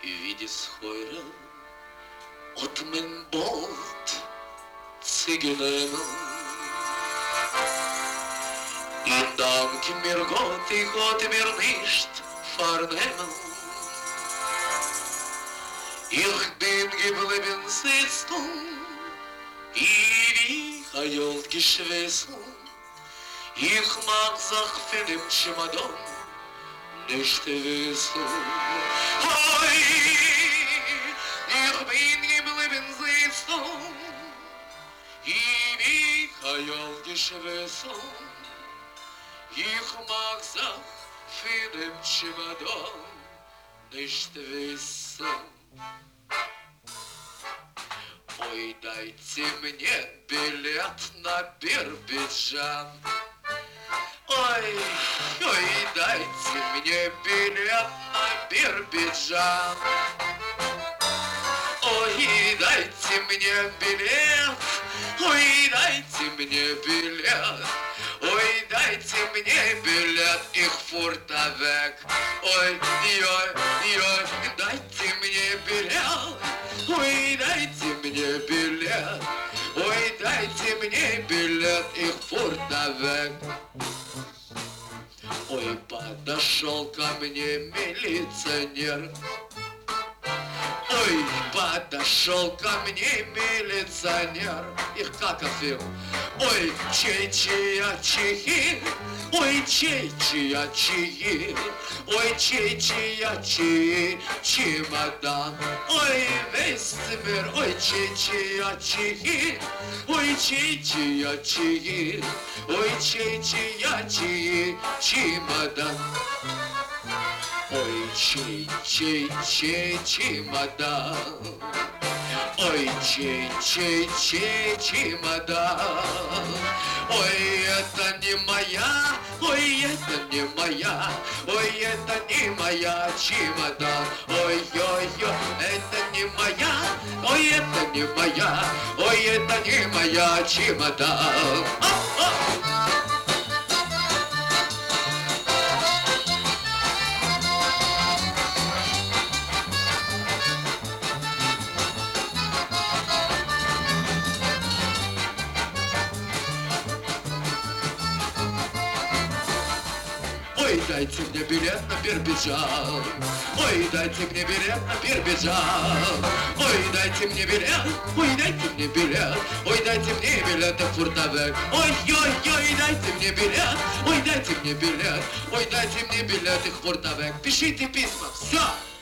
Wie scheuren от men bald zigenen. In dank mir Gott, ich hatte mir nicht vernehmen. Ich bin geblieben sitzen, ewig heilt geschwissen. Ich mag sich für den Chimadon nicht wissen. Hoi, ich bin geblieben sitzen, ewig heilt geschwissen. Ich mag sich für den Chimadon nicht wissen. Ой, дайте мне билет на Биробиджан. Ой, ой, дайте мне билет на Биробиджан. Ой, дайте мне билет, ой, дайте мне билет. Ой, дайте мне билет, их фуртовек. Ой, ой, ой, дайте мне билет. Ой, дайте мне билет. Ой, дайте мне билет, их фуртовек. Ой, подошел ко мне милиционер. Ой, подошел ко мне милиционер. Их как офил. Ой, чей-чия-чии. Ой, чей-чия-чии. Ой, чей-чия-чии. Чемодан. Ой, весь мир. Ой, чей-чия-чии. Ой, чей-чия-чии. Ой, чей-чия-чии. Чемодан. Ой, чей-чей-чей чемодан. Ой, чей-чей-чей чемодан. Ой, это не моя, ой, это не моя, ой, это не моя чемодан. Ой, ой, ой, это не моя, ой, это не моя, ой, это не моя чемодан. Ой, дайте мне билет на Биробиджан. Ой, дайте мне билет на Биробиджан. Ой, дайте мне билет. Ой, дайте мне билет. Ой, дайте мне билет на фуртовек. Ой, ой, ой, дайте мне билет. Ой, дайте мне билет. Ой, дайте мне билет их фуртовек. Пишите письма. Все.